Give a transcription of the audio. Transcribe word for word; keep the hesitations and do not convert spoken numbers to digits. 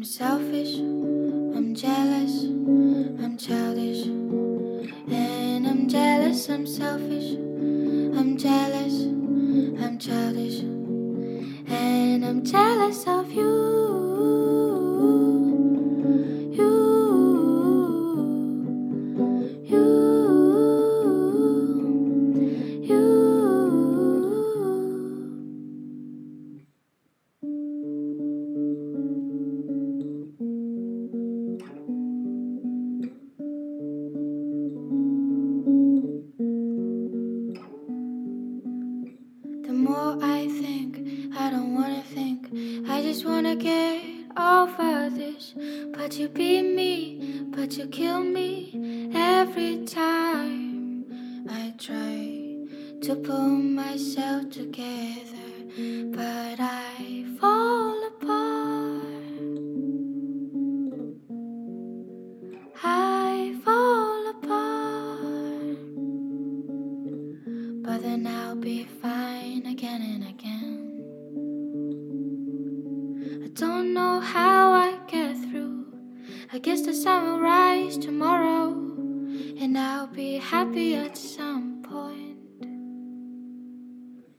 selfish, I'm jealous, I'm childish. And I'm jealous, I'm selfish, I'm jealous, I'm childish. And I'm jealous of you, you, you, you. The more I think, I don't wanna think. I just wanna get over this. But you beat me, but you kill me every time I try to pull myself together, but I fall apart. I fall apart. But then I'll be fine again and again. I don't know how I get through. I guess the sun will rise tomorrow, and I'll be happier somehow.